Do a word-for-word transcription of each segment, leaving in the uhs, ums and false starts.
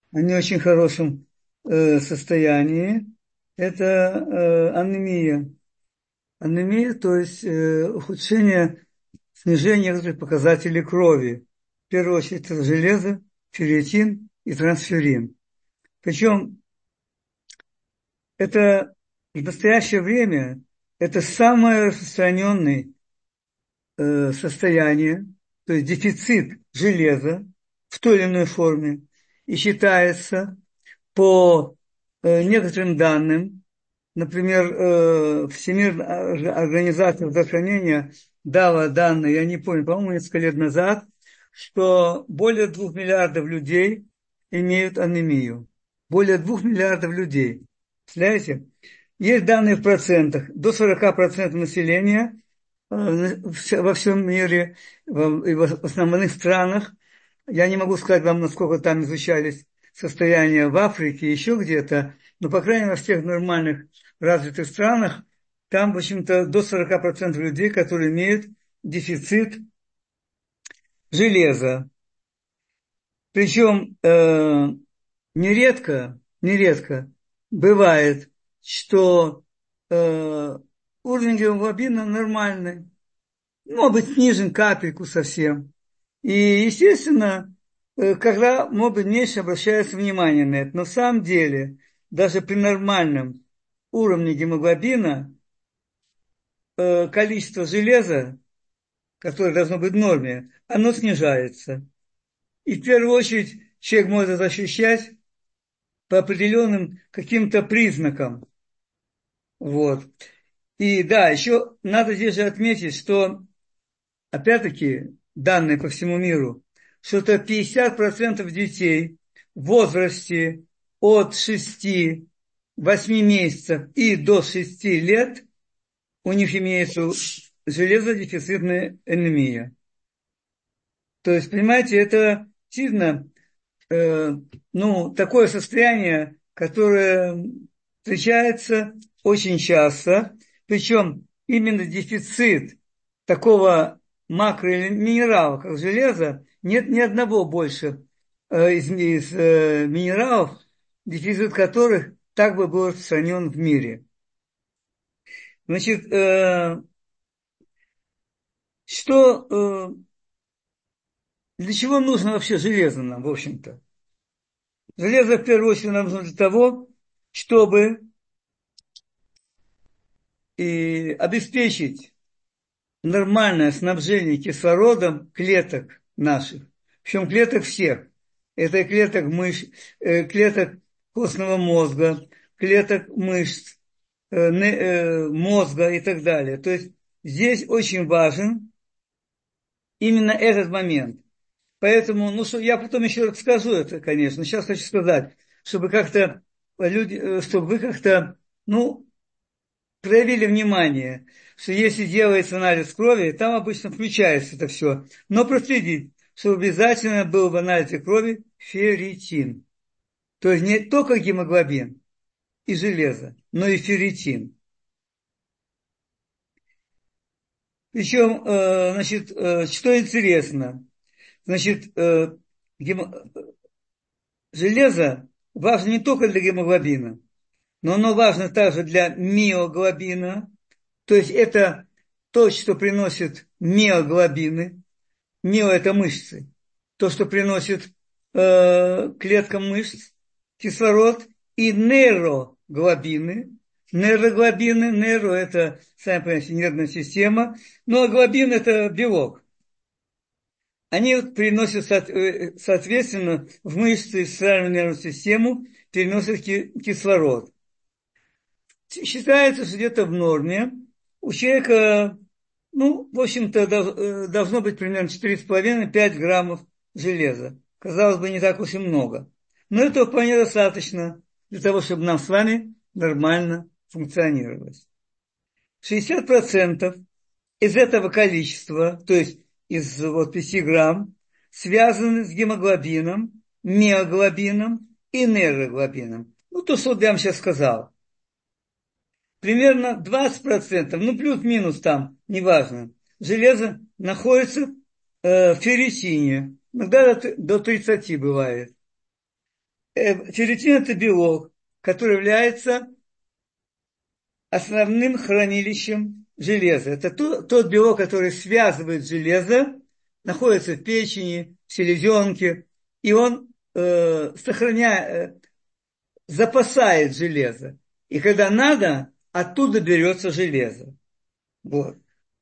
о не очень хорошем э, состоянии. Это э, анемия. Анемия, то есть э, ухудшение, снижение некоторых показателей крови. В первую очередь это железо, ферритин и трансферин. Причем это в настоящее время это самое распространенное э, состояние, то есть дефицит железа в той или иной форме. И считается по э, некоторым данным, например, э, Всемирная организация здравоохранения дала данные, я не помню, по-моему, несколько лет назад, что более двух миллиардов людей имеют анемию. Более двух миллиардов людей. Представляете? Есть данные в процентах. До сорока процентов населения э, во всем мире во- и в основных странах. Я не могу сказать вам, насколько там изучались состояния в Африке, еще где-то, но, по крайней мере, во всех нормальных развитых странах, там, в общем-то, до сорока процентов людей, которые имеют дефицит железа. Причем э, нередко, нередко бывает, что э, уровень гемоглобина нормальный, может быть, снижен капельку совсем. И, естественно, э, когда, может быть, меньше обращается внимание на это. Но в самом деле, даже при нормальном уровне гемоглобина, э, количество железа, которое должно быть в норме, оно снижается. И в первую очередь человек может это ощущать по определенным каким-то признакам. Вот. И да, еще надо здесь же отметить, что опять-таки, данные по всему миру, что-то пятьдесят процентов детей в возрасте от шести-восьми месяцев и до шести лет у них имеется железодефицитная анемия. То есть, понимаете, это действительно э, ну, такое состояние, которое встречается очень часто, причем именно дефицит такого макроминерала, как железо, нет ни одного больше э, из, из э, минералов, дефицит которых так бы был распространен в мире. Значит, э, что, э, для чего нужно вообще железо нам, в общем-то? Железо, в первую очередь, нам нужно для того, чтобы и обеспечить нормальное снабжение кислородом клеток наших, причем клеток всех. Это клеток мышц, э, клеток костного мозга, клеток мышц, э, э, мозга и так далее. То есть здесь очень важен именно этот момент. Поэтому, ну, что, я потом еще расскажу это, конечно. Сейчас хочу сказать, чтобы как-то люди, э, чтобы вы как-то, ну, проявили внимание, что если делается анализ крови, там обычно включается это все. Но проследить, что обязательно был в анализе крови ферритин. То есть не только гемоглобин и железо, но и ферритин. Причем, э, значит, э, что интересно, значит, э, гемо... железо важно не только для гемоглобина, но оно важно также для миоглобина, то есть это то, что приносит миоглобины. Мио – это мышцы. То, что приносит э, клеткам мышц кислород. И нейроглобины. Нейроглобины, нейро – это, сами понимаете, нервная система. Ну, а глобин – это белок. Они приносят, соответственно, в мышцы и центральную нервную систему переносят кислород. Считается, что где-то в норме у человека, ну, в общем-то, должно быть примерно четыре с половиной-пять граммов железа. Казалось бы, не так уж и много. Но этого вполне достаточно для того, чтобы нам с вами нормально функционировать. шестьдесят процентов из этого количества, то есть из вот пяти грамм, связаны с гемоглобином, миоглобином и нейроглобином. Ну, то, что я вам сейчас сказал. Примерно двадцать процентов, ну плюс-минус там, неважно, железо находится э, в ферритине. Иногда до тридцати бывает. ферритин – это белок, который является основным хранилищем железа. Это то, тот белок, который связывает железо, находится в печени, в селезенке, и он э, сохраняет, э, запасает железо. И когда надо, оттуда берется железо. Вот.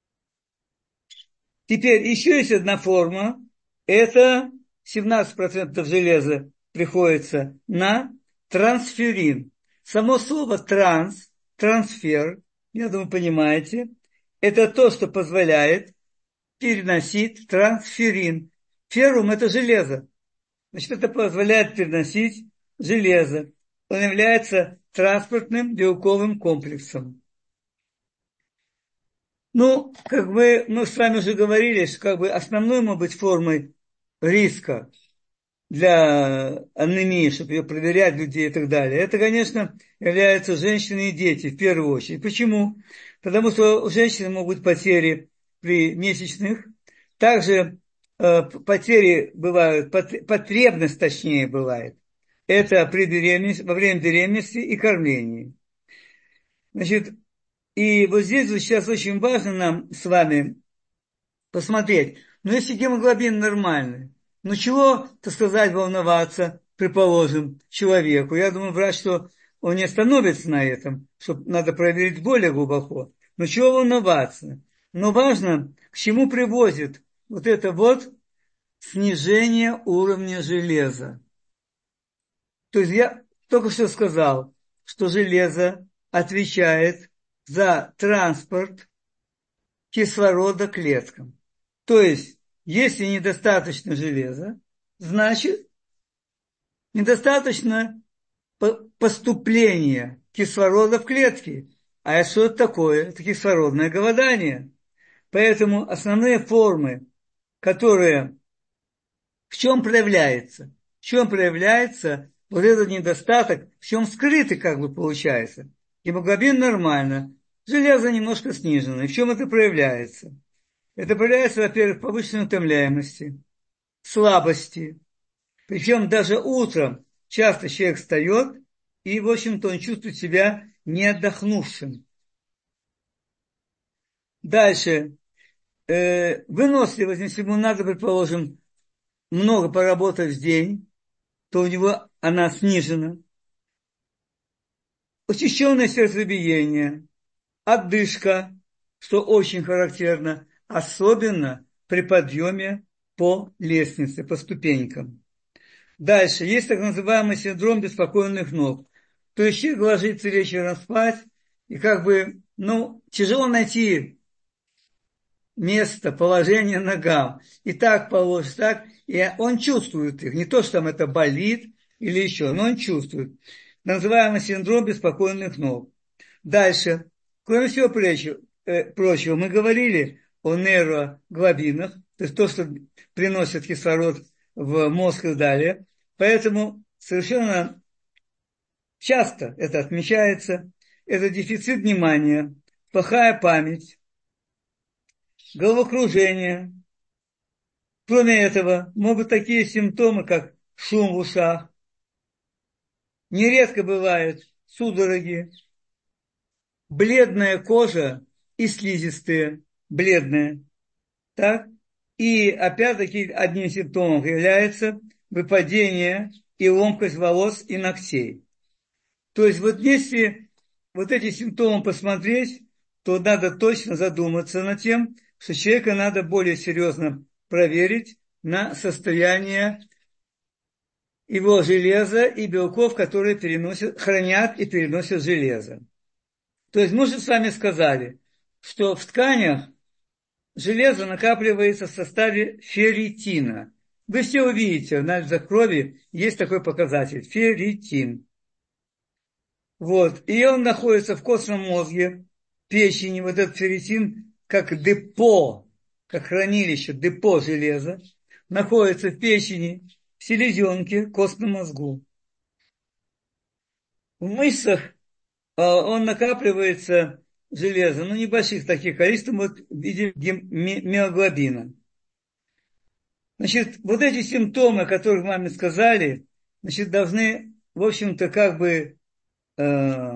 Теперь еще есть одна форма. Это семнадцать процентов железа приходится на трансферин. Само слово транс, трансфер, я думаю, понимаете, это то, что позволяет переносить трансферин. Феррум – это железо. Значит, это позволяет переносить железо. Он является транспортным белковым комплексом. Ну, как бы мы с вами уже говорили, что как бы основной, может быть, формой риска для анемии, чтобы ее проверять людей и так далее, это, конечно, являются женщины и дети в первую очередь. Почему? Потому что у женщин могут быть потери при месячных, также э, потери бывают, потребность точнее бывает. Это при беременности, во время беременности и кормлении. Значит, и вот здесь вот сейчас очень важно нам с вами посмотреть. Но если гемоглобин нормальный, ну чего, так сказать, волноваться, предположим, человеку? Я думаю, врач, что он не остановится на этом, что надо проверить более глубоко. Но чего волноваться? Но важно, к чему приводит вот это вот снижение уровня железа. То есть я только что сказал, что железо отвечает за транспорт кислорода клеткам. То есть, если недостаточно железа, значит, недостаточно поступления кислорода в клетки. А что это такое? Это кислородное голодание. Поэтому основные формы, которые в чем проявляется? В чем проявляется вот этот недостаток, в чем скрытый как бы получается? Гемоглобин нормально, железо немножко снижено. И в чем это проявляется? Это проявляется, во-первых, в повышенной утомляемости, слабости. Причем даже утром часто человек встает, и, в общем-то, он чувствует себя не отдохнувшим. Дальше. Э, выносливость, если ему надо, предположим, много поработать в день, то у него она снижена. Учащенное сердцебиение, отдышка, что очень характерно, особенно при подъеме по лестнице, по ступенькам. Дальше, есть так называемый синдром беспокойных ног. То есть человек ложится вечером спать, и как бы, ну, тяжело найти место, положение ногам. И так положишь, так, и он чувствует их. Не то, что там это болит или еще, но он чувствует. Называемый синдром беспокойных ног. Дальше, кроме всего прочего, э, прочего мы говорили о нейроглобинах, то есть то, что приносит кислород в мозг и далее. Поэтому совершенно часто это отмечается. Это дефицит внимания, плохая память, головокружение. Кроме этого, могут такие симптомы, как шум в ушах. Нередко бывают судороги, бледная кожа и слизистые, бледная. Так? И опять-таки одним из симптомов является выпадение и ломкость волос и ногтей. То есть вот если вот эти симптомы посмотреть, то надо точно задуматься над тем, что человека надо более серьезно проверить на состояние его железа и белков, которые переносят, хранят и переносят железо. То есть мы же с вами сказали, что в тканях железо накапливается в составе ферритина. Вы все увидите, в анализах крови есть такой показатель – ферритин. Вот. И он находится в костном мозге, печени, вот этот ферритин, как депо, как хранилище, депо железа, находится в печени, в селезенке, костном мозгу. В мышцах он накапливается железо, но небольших таких количеств, вот в виде миоглобина. Значит, вот эти симптомы, о которых маме сказали, значит, должны, в общем-то, как бы, э,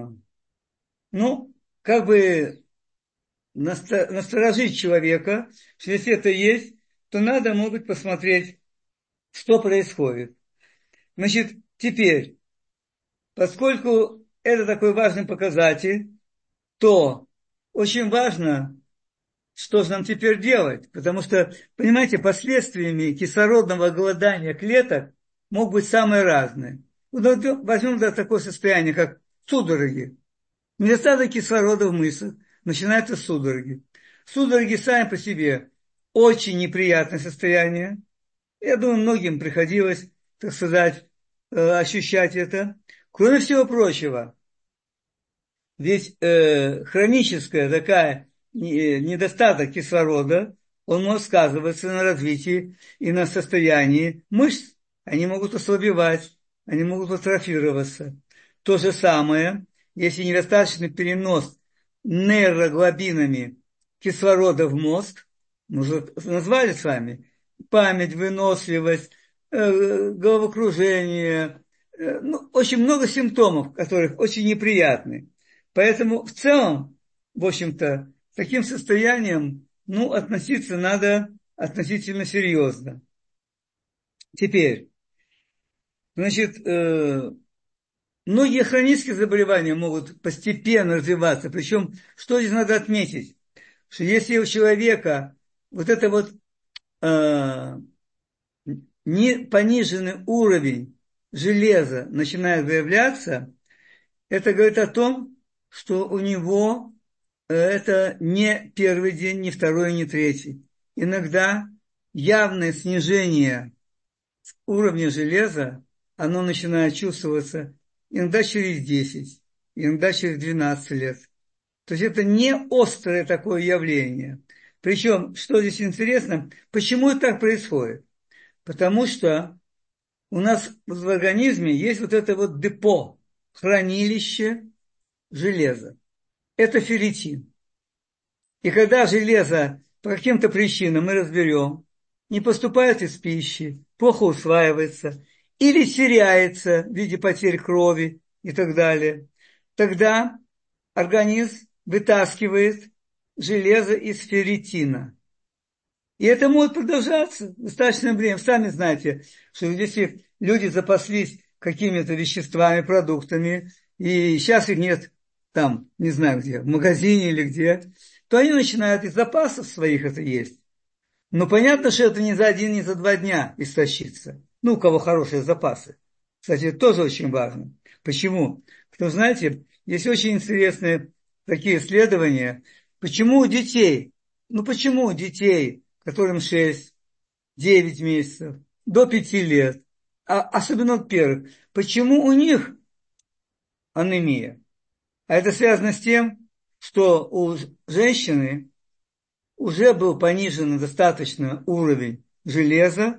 ну, как бы наста- насторожить человека, что если это есть, то надо, может быть, посмотреть, что происходит. Значит, теперь, поскольку это такой важный показатель, то очень важно, что же нам теперь делать? Потому что, понимаете, последствиями кислородного голодания клеток могут быть самые разные. Вот возьмем да, такое состояние, как судороги. Недостаток кислорода в мышцах, начинаются судороги. Судороги сами по себе очень неприятное состояние. Я думаю, многим приходилось, так сказать, э, ощущать это. Кроме всего прочего, ведь э, хроническая такая э, недостаток кислорода, он может сказываться на развитии и на состоянии мышц. Они могут ослабевать, они могут атрофироваться. То же самое, если недостаточный перенос нейроглобинами кислорода в мозг, мы уже назвали с вами, память, выносливость, э, головокружение, э, ну, очень много симптомов, которых очень неприятны. Поэтому в целом, в общем-то, к таким состояниям, ну, относиться надо относительно серьезно. Теперь, значит, э, многие хронические заболевания могут постепенно развиваться. Причем, что здесь надо отметить, что если у человека вот это вот э, не пониженный уровень железа начинает выявляться, это говорит о том, что у него это не первый день, не второй, не третий. Иногда явное снижение уровня железа, оно начинает чувствоваться иногда через десять, иногда через двенадцать лет. То есть это не острое такое явление. Причем, что здесь интересно, почему это так происходит? Потому что у нас в организме есть вот это вот депо, хранилище железа. Это ферритин. И когда железо по каким-то причинам мы разберем, не поступает из пищи, плохо усваивается или теряется в виде потерь крови и так далее, тогда организм вытаскивает железо из ферритина. И это может продолжаться достаточное время. Сами знаете, что если люди запаслись какими-то веществами, продуктами, и сейчас их нет там, не знаю где, в магазине или где, то они начинают из запасов своих это есть. Но понятно, что это не за один, не за два дня истощится. Ну, у кого хорошие запасы. Кстати, это тоже очень важно. Почему? Потому что, знаете, есть очень интересные такие исследования. Почему у детей, ну почему у детей, которым шесть, девять месяцев, до пяти лет, а особенно от первых, почему у них анемия? А это связано с тем, что у женщины уже был понижен достаточно уровень железа,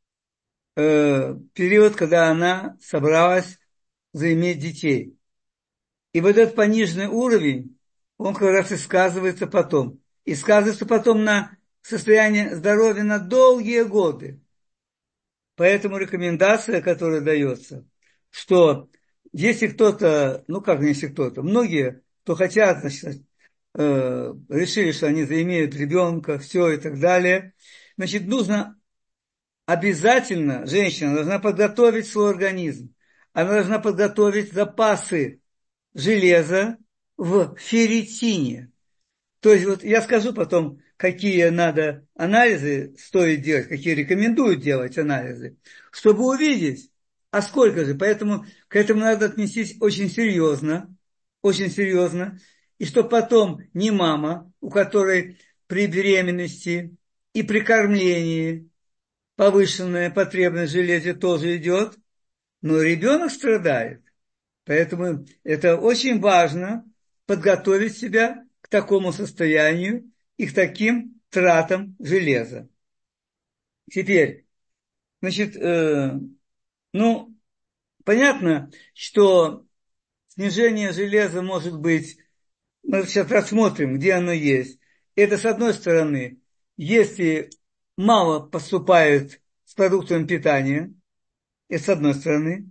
э, период, когда она собралась заиметь детей. И вот этот пониженный уровень, он как раз и сказывается потом. И сказывается потом на состоянии здоровья на долгие годы. Поэтому рекомендация, которая дается, что если кто-то, ну как если кто-то, многие, кто хотят, значит, э, решили, что они заимеют ребенка, все и так далее, значит, нужно обязательно, женщина должна подготовить свой организм. Она должна подготовить запасы железа в ферритине. То есть вот я скажу потом, какие надо анализы стоит делать, какие рекомендуют делать анализы, чтобы увидеть, а сколько же. Поэтому к этому надо отнестись очень серьезно, очень серьезно. И чтобы потом не мама, у которой при беременности и при кормлении повышенная потребность в железе тоже идет, но ребенок страдает. Поэтому это очень важно подготовить себя к такому состоянию и к таким тратам железа. Теперь, значит, э, ну, понятно, что снижение железа может быть, мы сейчас рассмотрим, где оно есть. Это с одной стороны, если мало поступает с продуктами питания, это с одной стороны.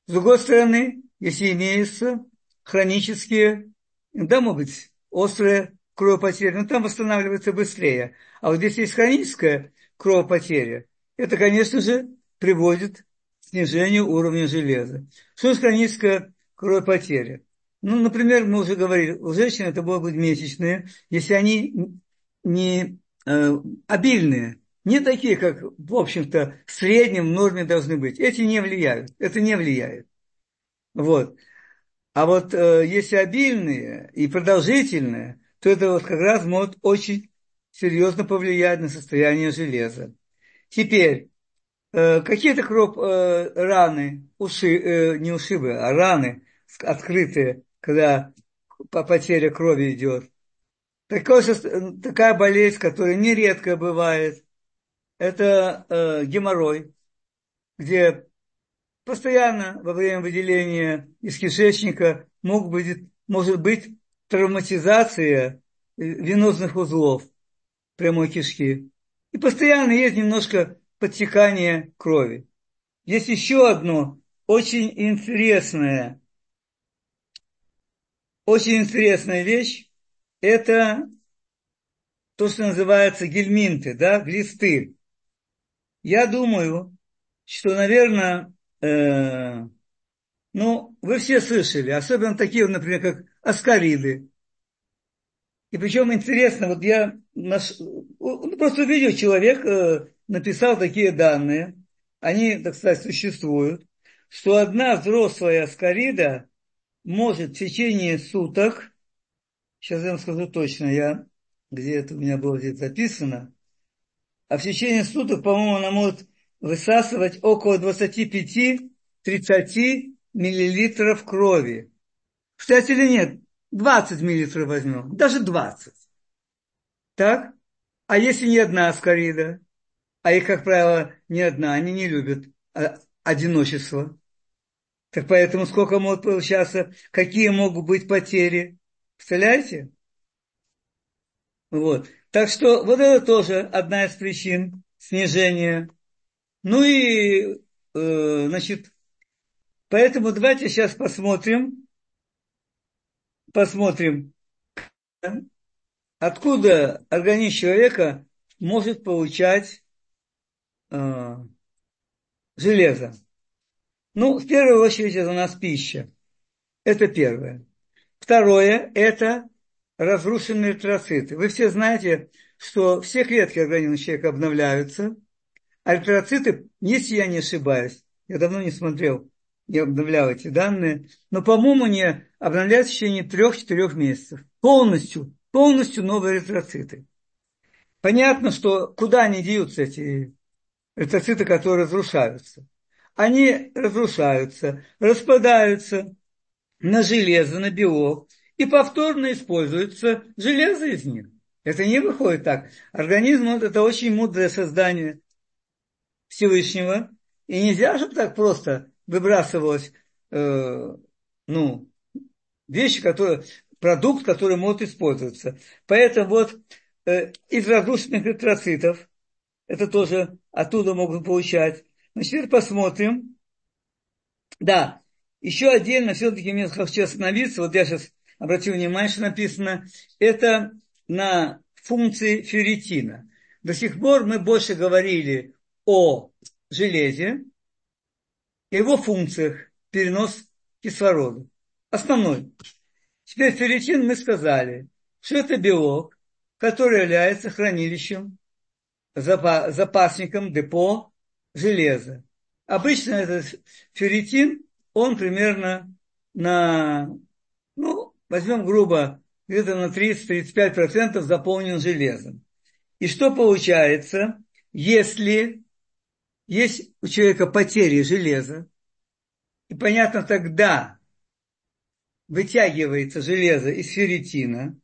С другой стороны, если имеются хронические, да, могут быть острые кровопотери, но там восстанавливается быстрее. А вот если есть хроническая кровопотеря, это, конечно же, приводит к снижению уровня железа. Что есть хроническая кровопотеря? Ну, например, мы уже говорили, у женщин это могут быть месячные, если они не э, обильные, не такие, как, в общем-то, в среднем в норме должны быть. Эти не влияют, это не влияет. Вот. А вот э, если обильные и продолжительные, то это вот как раз может очень серьезно повлиять на состояние железа. Теперь, э, какие-то кровь, э, раны, уши, э, не ушибы, а раны открытые, когда потеря крови идет. Такое, такая болезнь, которая нередко бывает, это э, геморрой, где постоянно во время выделения из кишечника мог быть, может быть травматизация венозных узлов прямой кишки. И постоянно есть немножко подтекание крови. Есть еще одно очень интересное, очень интересная вещь. Это то, что называется гельминты, да, глисты. Я думаю, что, наверное, э, ну, вы все слышали, особенно такие, например, как аскариды. И причем интересно, вот я наш, ну, просто увидел, человек э, написал такие данные, они, так сказать, существуют, что одна взрослая аскарида может в течение суток, сейчас я вам скажу точно, я, где это у меня было здесь записано, а в течение суток, по-моему, она может высасывать около двадцать пять тридцать миллилитров крови. Кстати, или нет? двадцать миллилитров возьмем, даже двадцать. Так? А если не одна аскарида? А их, как правило, не одна, они не любят а, одиночество. Так поэтому сколько может получаться, какие могут быть потери? Представляете? Вот. Так что вот это тоже одна из причин снижения. Ну и, э, значит, поэтому давайте сейчас посмотрим, посмотрим, откуда организм человека может получать э, железо. Ну, в первую очередь, это у нас пища. Это первое. Второе, это разрушенные эритроциты. Вы все знаете, что все клетки организма человека обновляются, а эритроциты, если я не ошибаюсь, я давно не смотрел, не обновлял эти данные, но, по-моему, не обновляются в течение трех-четырех месяцев. Полностью, полностью новые эритроциты. Понятно, что куда они деются, эти эритроциты, которые разрушаются. Они разрушаются, распадаются на железо, на белок, и повторно используется железо из них. Это не выходит так. Организм – это очень мудрое создание Всевышнего, и нельзя, чтобы так просто выбрасывалось, э, ну, вещи, которые, продукт, который может использоваться. Поэтому вот э, из разрушенных эритроцитов, это тоже оттуда могут получать. Значит, теперь посмотрим. Да, еще отдельно все-таки мне хочу остановиться, вот я сейчас обратил внимание, что написано, это на функции ферритина. До сих пор мы больше говорили о железе, его функциях, перенос кислорода. Основной. Теперь ферритин мы сказали, что это белок, который является хранилищем, запасником, депо железа. Обычно этот ферритин, он примерно на, ну, возьмем грубо, где-то на тридцать-тридцать пять процентов заполнен железом. И что получается, если есть у человека потери железа, и понятно, тогда вытягивается железо из ферритина,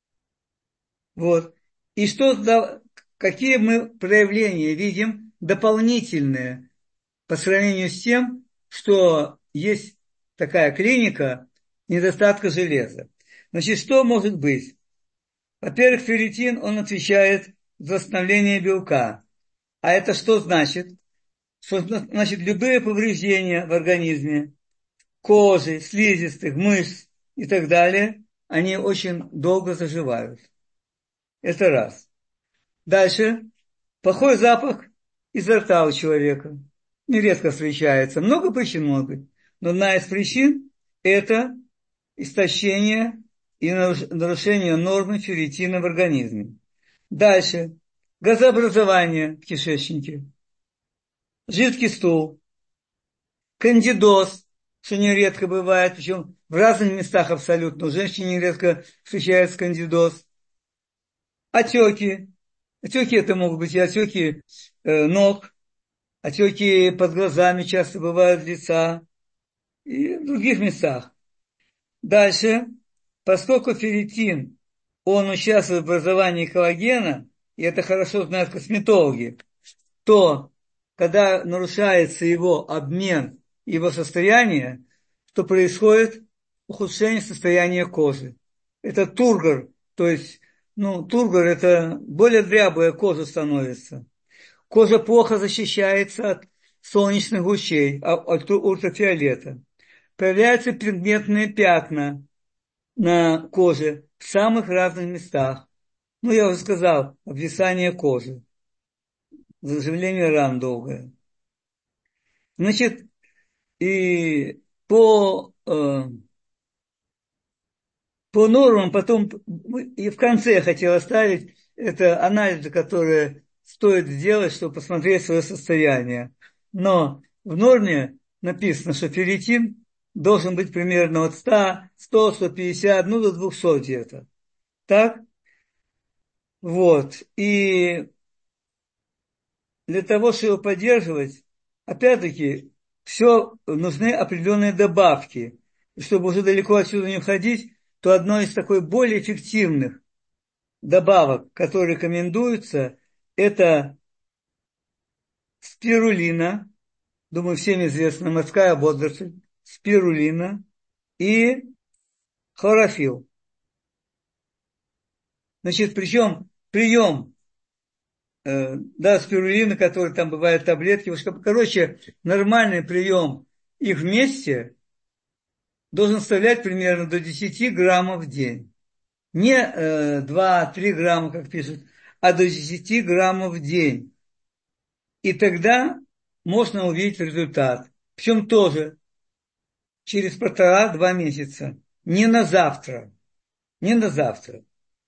вот, и что, какие мы проявления видим дополнительные по сравнению с тем, что есть такая клиника недостатка железа. Значит, что может быть? Во-первых, ферритин, он отвечает за восстановление белка. А это что значит? Что значит любые повреждения в организме, кожи, слизистых, мышц и так далее, они очень долго заживают. Это раз. Дальше. Плохой запах изо рта у человека. Нередко встречается. Много причин может быть. Но одна из причин – это истощение и нарушение нормы ферритина в организме. Дальше. Газообразование в кишечнике. Жидкий стул. Кандидоз, что нередко бывает, причем в разных местах абсолютно. У женщин нередко встречается кандидоз. Отеки. Отеки это могут быть и отеки э, ног, отеки под глазами часто бывают, лица и в других местах. Дальше, поскольку ферритин, он участвует в образовании коллагена, и это хорошо знают косметологи, то когда нарушается его обмен, его состояние, то происходит ухудшение состояния кожи. Это тургор, то есть, ну, тургор это более дрябая кожа становится. Кожа плохо защищается от солнечных лучей, от ультрафиолета. Появляются пигментные пятна на коже в самых разных местах. Ну, я уже сказал, обвисание кожи, заживление ран долгое. Значит, и по, э, по нормам, потом и в конце я хотел оставить, это анализы, которые стоит сделать, чтобы посмотреть свое состояние. Но в норме написано, что ферритин должен быть примерно от ста, сто, сто пятьдесят, ну до двухсот где-то. Так? Вот. И для того, чтобы его поддерживать, опять-таки, все нужны определенные добавки. И чтобы уже далеко отсюда не уходить, то одно из такой более эффективных добавок, которые рекомендуются, это спирулина, думаю, всем известна морская водоросль, спирулина и хлорофилл. Значит, причем прием э, да, спирулина, который там бывает таблетки, короче, нормальный прием их вместе должен составлять примерно до десяти граммов в день. Не э, два-три грамма, как пишут, а до десяти граммов в день. И тогда можно увидеть результат. Причем тоже через полтора-два месяца. Не на завтра. Не на завтра.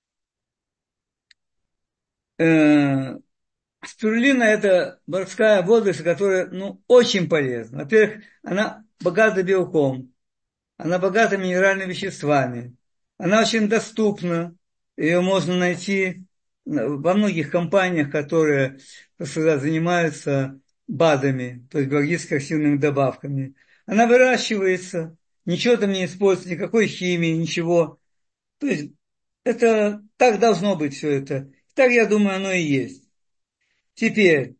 Э, спирулина – это морская водоросль, которая ну, очень полезна. Во-первых, она богата белком. Она богата минеральными веществами. Она очень доступна. Ее можно найти во многих компаниях, которые сказать, занимаются БАДами, то есть биологически активными добавками. Она выращивается, ничего там не используется, никакой химии, ничего. То есть это так должно быть все это. Так, я думаю, оно и есть. Теперь,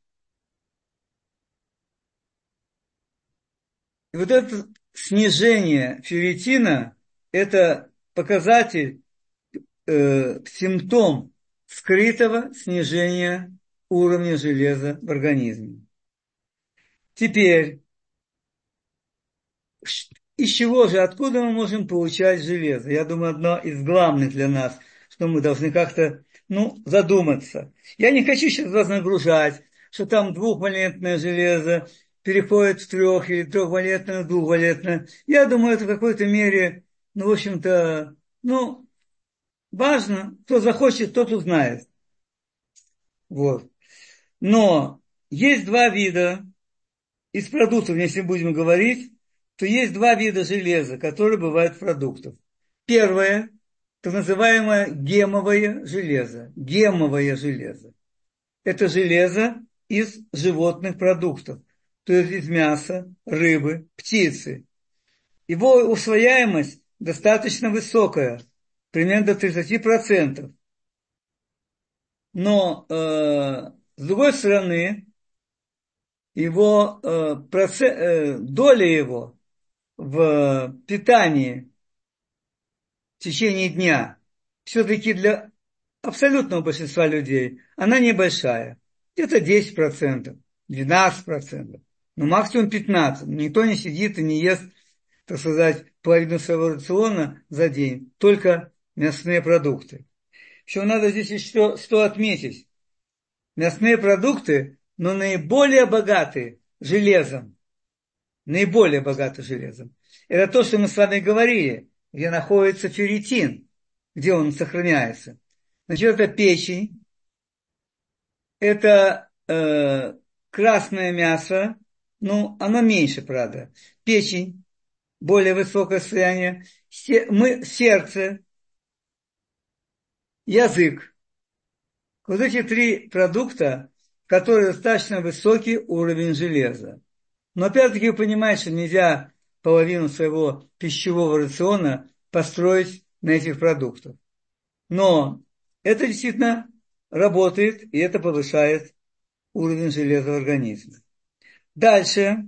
вот это снижение ферритина – это показатель, э, симптом скрытого снижения уровня железа в организме. Теперь, из чего же, откуда мы можем получать железо? Я думаю, одно из главных для нас, что мы должны как-то, ну, задуматься. Я не хочу сейчас вас нагружать, что там двухвалентное железо переходит в трех, или трехвалентное в двухвалентное. Я думаю, это в какой-то мере, ну, в общем-то, ну, важно. Кто захочет, тот узнает. Вот. Но есть два вида из продуктов, если будем говорить, то есть два вида железа, которые бывают в продуктах. Первое, так называемое гемовое железо. Гемовое железо. Это железо из животных продуктов, то есть из мяса, рыбы, птицы. Его усвояемость достаточно высокая, примерно до тридцати процентов. Но, э, с другой стороны, его, э, процент, э, доля его в питании в течение дня все-таки для абсолютного большинства людей она небольшая. Где-то десять процентов, двенадцать процентов, ну максимум пятнадцать процентов. Никто не сидит и не ест так сказать, половину своего рациона за день, только мясные продукты. Еще надо здесь еще что отметить. Мясные продукты, но наиболее богаты железом. Наиболее богаты железом. Это то, что мы с вами говорили, где находится ферритин, где он сохраняется. Значит, это печень, это э, красное мясо, ну, оно меньше, правда. Печень, более высокое состояние, мы, сердце, язык. Вот эти три продукта, которые достаточно высокий уровень железа. Но опять-таки вы понимаете, что нельзя половину своего пищевого рациона построить на этих продуктах. Но это действительно работает, и это повышает уровень железа в организме. Дальше.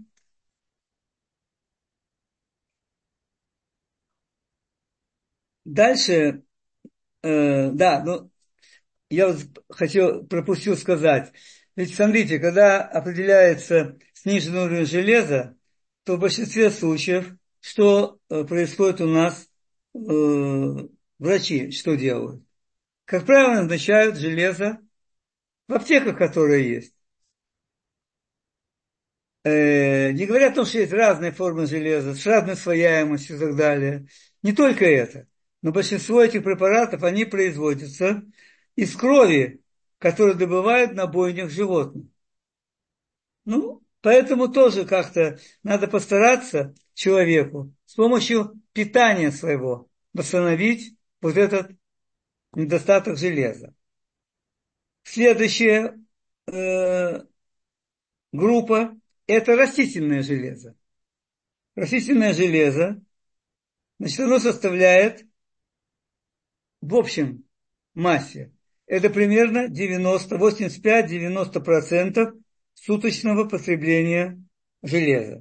Дальше, э, да, ну, я вот хотел, пропустил сказать. Ведь смотрите, когда определяется сниженный уровень железа, то в большинстве случаев, что э, происходит у нас, э, врачи что делают? Как правило, назначают железо в аптеках, которые есть. Э, не говоря о том, что есть разные формы железа, с разной усвояемостью и так далее. Не только это. Но большинство этих препаратов, они производятся из крови, которую добывают на бойнях животных. Ну, поэтому тоже как-то надо постараться человеку с помощью питания своего восстановить вот этот недостаток железа. Следующая э, группа – это растительное железо. Растительное железо, значит, оно составляет в общем массе, это примерно девяносто, восемьдесят пять - девяносто процентов суточного потребления железа.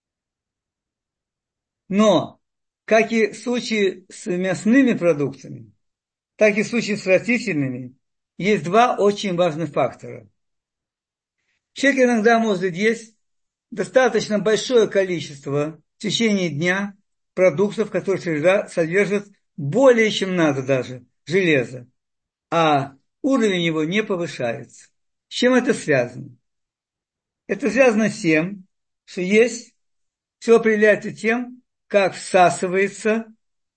Но, как и в случае с мясными продуктами, так и в случае с растительными, есть два очень важных фактора. Человек иногда может есть достаточно большое количество в течение дня продуктов, которые содержат более чем надо даже железа, а уровень его не повышается. С чем это связано? Это связано с тем, что есть, все определяется тем, как всасывается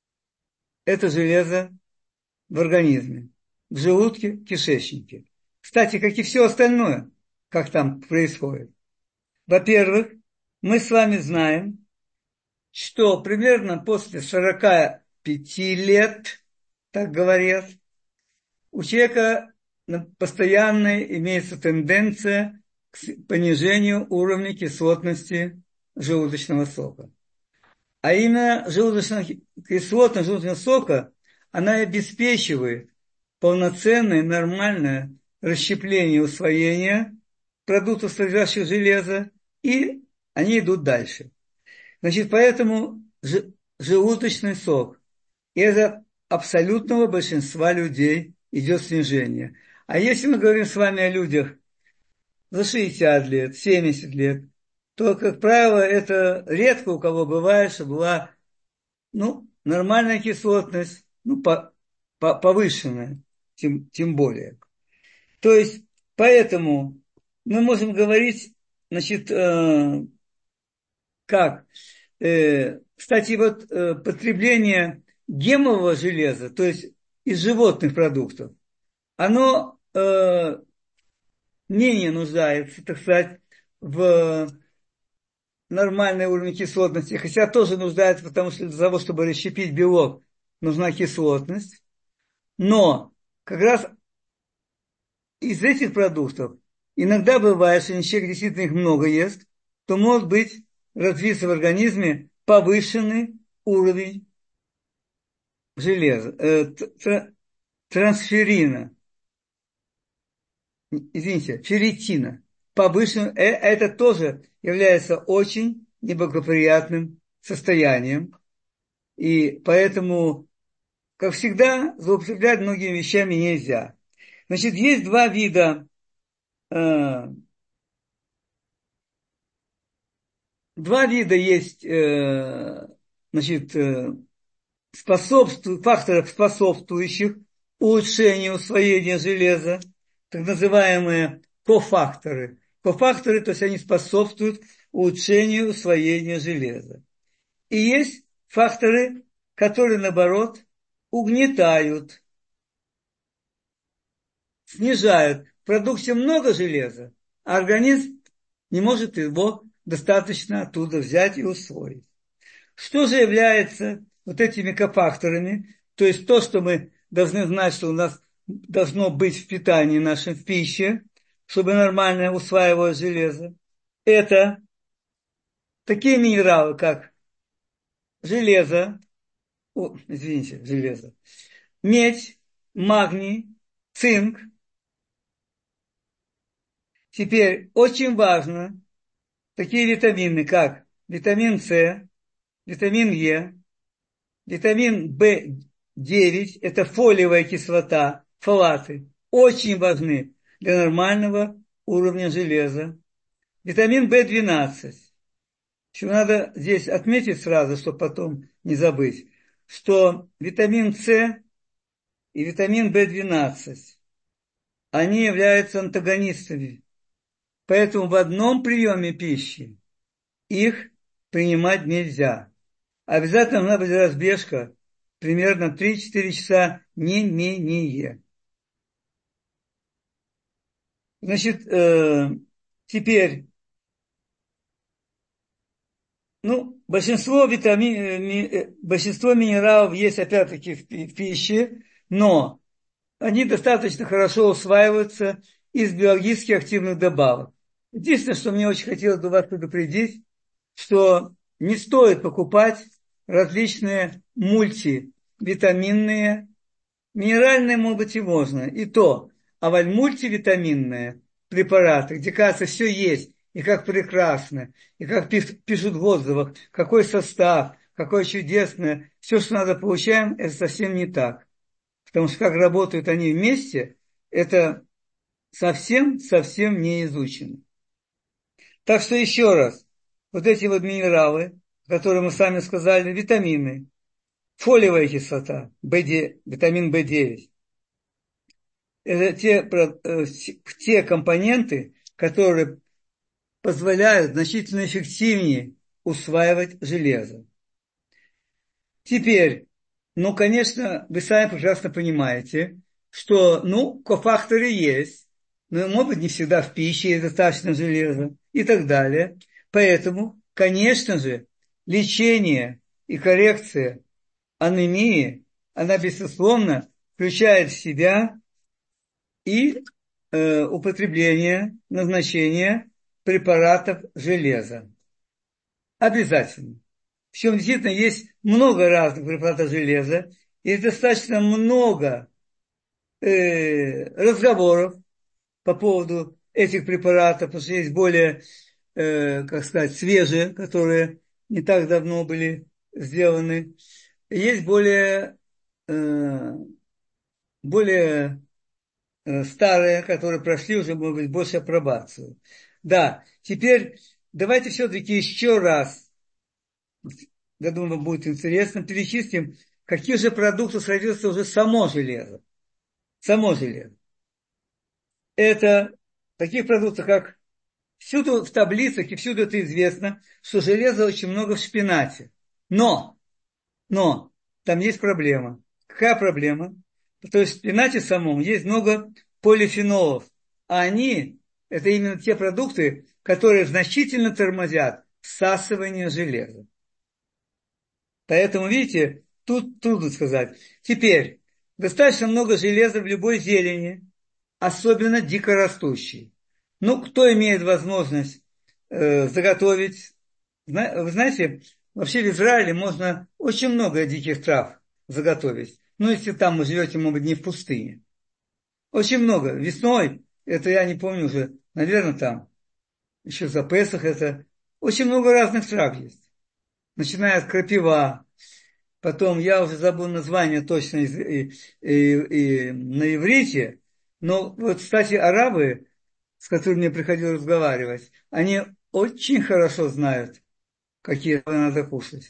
это железо в организме, в желудке, в кишечнике. Кстати, как и все остальное, как там происходит. Во-первых, мы с вами знаем, что примерно после сорока пяти лет, так говорят, у человека постоянно имеется тенденция к понижению уровня кислотности желудочного сока. А именно желудочная кислотность желудочного сока, она обеспечивает полноценное, нормальное расщепление, усвоение продуктов, содержащих железо, и они идут дальше. Значит, поэтому желудочный сок, и это абсолютного большинства людей идет снижение. А если мы говорим с вами о людях за шестьдесят лет, семьдесят лет, то, как правило, это редко у кого бывает, что была, ну, нормальная кислотность, ну, по, по, повышенная, тем, тем более. То есть, поэтому мы можем говорить, значит, э, как? Э, кстати, вот э, потребление гемового железа, то есть из животных продуктов, оно э, менее нуждается, так сказать, в нормальный уровень кислотности, хотя тоже нуждается, потому что для того, чтобы расщепить белок, нужна кислотность. Но как раз из этих продуктов иногда бывает, что если человек действительно их много ест, то может быть развиться в организме повышенный уровень железа, э, трансферина, извините, ферритина. Повышенный, э, это тоже является очень неблагоприятным состоянием. И поэтому, как всегда, злоупотреблять многими вещами нельзя. Значит, есть два вида, э, два вида есть э, значит, способствует, факторов, способствующих улучшению усвоения железа, так называемые кофакторы. Кофакторы, то есть они способствуют улучшению усвоения железа. И есть факторы, которые, наоборот, угнетают, снижают. В продукте много железа, а организм не может его достаточно оттуда взять и усвоить. Что же является вот этими кофакторами? То есть то, что мы должны знать, что у нас должно быть в питании нашем, в пище, чтобы нормально усваивалось железо. Это такие минералы, как железо, о, извините, железо, медь, магний, цинк. Теперь очень важно такие витамины, как витамин С, витамин Е, витамин В девять, это фолиевая кислота, фолаты, очень важны для нормального уровня железа. Витамин В двенадцать. Еще надо здесь отметить сразу, чтобы потом не забыть, что витамин С и витамин В двенадцать, они являются антагонистами. Поэтому в одном приеме пищи их принимать нельзя. Обязательно должна быть разбежка примерно три-четыре часа, не менее. Значит, э, теперь, ну, большинство витамин, э, большинство минералов есть опять-таки в, в пище, но они достаточно хорошо усваиваются из биологически активных добавок. Единственное, что мне очень хотелось бы вас предупредить, что не стоит покупать различные мультивитаминные, минеральные, может быть, и можно, и то. А вот мультивитаминные препараты, где, кажется, все есть, и как прекрасно, и как пишут в отзывах, какой состав, какое чудесное, все, что надо, получаем, это совсем не так. Потому что как работают они вместе, это совсем-совсем не изучено. Так что еще раз, вот эти вот минералы, которые мы сами сказали, витамины, фолиевая кислота, бэ девять, витамин бэ девять, это те, те компоненты, которые позволяют значительно эффективнее усваивать железо. Теперь, ну, конечно, вы сами прекрасно понимаете, что, ну, кофакторы есть, но, может быть, не всегда в пище есть достаточно железа и так далее. Поэтому, конечно же, лечение и коррекция анемии, она, безусловно, включает в себя и э, употребление, назначение препаратов железа. Обязательно. Причем действительно есть много разных препаратов железа, есть достаточно много э, разговоров по поводу этих препаратов, потому что есть более, э, как сказать, свежие, которые не так давно были сделаны. Есть более, э, более э, старые, которые прошли уже, может быть, больше апробацию. Да, теперь давайте все-таки еще раз, я думаю, будет интересно, перечислим, какие же продукты содержится уже само железо. Само железо. Это таких продуктов, как всюду в таблицах и всюду это известно, что железа очень много в шпинате. Но, но, там есть проблема. Какая проблема? То есть в шпинате самом есть много полифенолов. А они, это именно те продукты, которые значительно тормозят всасывание железа. Поэтому, видите, тут трудно сказать. Теперь, достаточно много железа в любой зелени, особенно дикорастущей. Ну, кто имеет возможность э, заготовить? Вы знаете, вообще в Израиле можно очень много диких трав заготовить. Ну, если там вы живете, может быть, не в пустыне. Очень много. Весной, это я не помню уже, наверное, там, еще за Песах это, очень много разных трав есть. Начиная от крапива, потом, я уже забыл название точно и, и, и, и на иврите, но вот, кстати, арабы, с которыми мне приходилось разговаривать, они очень хорошо знают, какие надо кушать.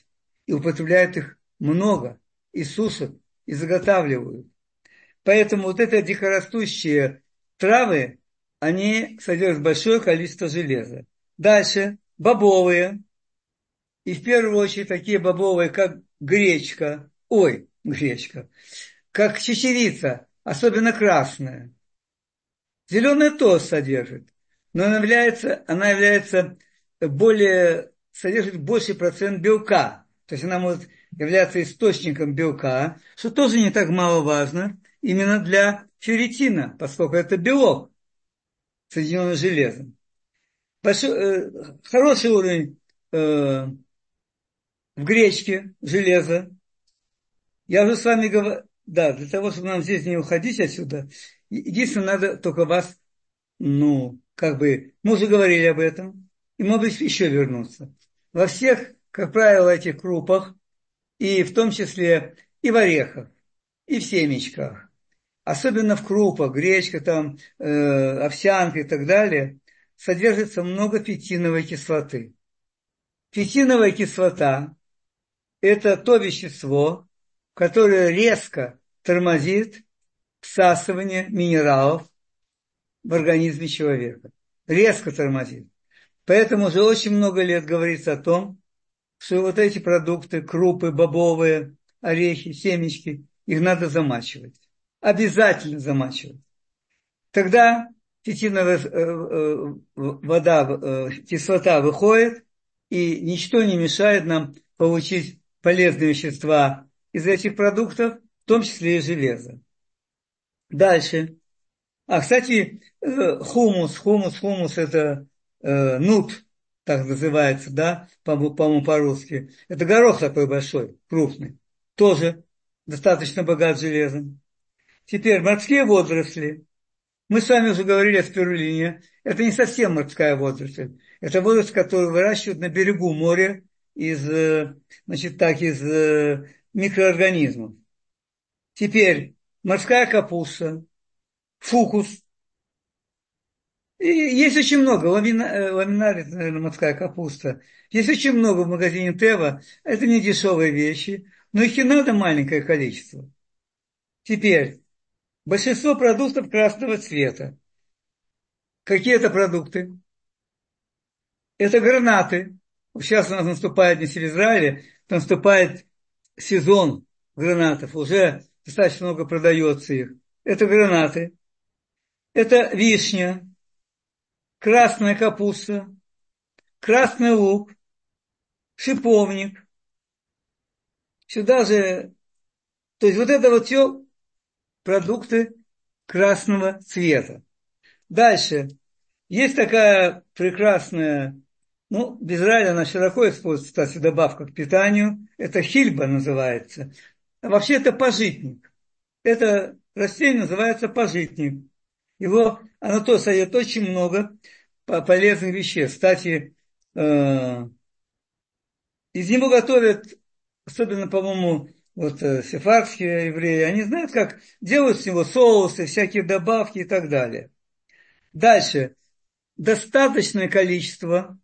и употребляют их много, и сушат, и заготавливают. Поэтому вот это дикорастущие травы, они содержат большое количество железа. Дальше бобовые. И в первую очередь такие бобовые, как гречка. Ой, гречка. Как чечевица, особенно красная. Зеленая тоже содержит. Но она является, она является более, содержит больший процент белка. То есть она может являться источником белка, что тоже не так маловажно именно для ферритина, поскольку это белок, соединенный с железом. Большой, э, хороший уровень э, в гречке железа. Я уже с вами говорю, да, для того, чтобы нам здесь не уходить отсюда, единственное, надо только вас, ну, как бы, мы уже говорили об этом, и, может быть, еще вернуться. Во всех, как правило, этих крупах, и в том числе и в орехах, и в семечках, особенно в крупах, гречка, там, э, овсянка и так далее, содержится много фитиновой кислоты. Фитиновая кислота – это то вещество, которое резко тормозит всасывание минералов в организме человека. Резко тормозит. Поэтому уже очень много лет говорится о том, что вот эти продукты, крупы, бобовые, орехи, семечки, их надо замачивать. Обязательно замачивать. Тогда фитиновая вода, кислота выходит, и ничто не мешает нам получить полезные вещества из этих продуктов, в том числе и железо. Дальше. А, кстати, хумус, хумус, хумус это э, нут, так называется, да, по-моему, по-русски. Это горох такой большой, крупный. Тоже достаточно богат железом. Теперь морские водоросли. Мы с вами уже говорили о спирулине. Это не совсем морская водоросль. Это водоросль, которую выращивают на берегу моря из, значит, так, из микроорганизмов. Теперь морская капуста, фукус. И есть очень много. Ламина, ламинарий, это, наверное, морская капуста. Есть очень много в магазине Тева. Это не дешевые вещи, но их и надо маленькое количество. Теперь большинство продуктов красного цвета. Какие это продукты? Это гранаты. Сейчас у нас наступает, не в Израиле, наступает сезон гранатов. Уже достаточно много продается их. Это гранаты. Это вишня, красная капуста, красный лук, шиповник. Сюда же, то есть вот это вот все продукты красного цвета. Дальше. Есть такая прекрасная, ну, в Израиле она широко используется, кстати, добавка к питанию. Это хильба называется. А вообще это пажитник. Это растение называется пажитник. Его, оно тоже содержит очень много полезных веществ. Кстати, э, из него готовят, особенно, по-моему, вот э, сефардские евреи, они знают, как делают с него соусы, всякие добавки и так далее. Дальше. Достаточное количество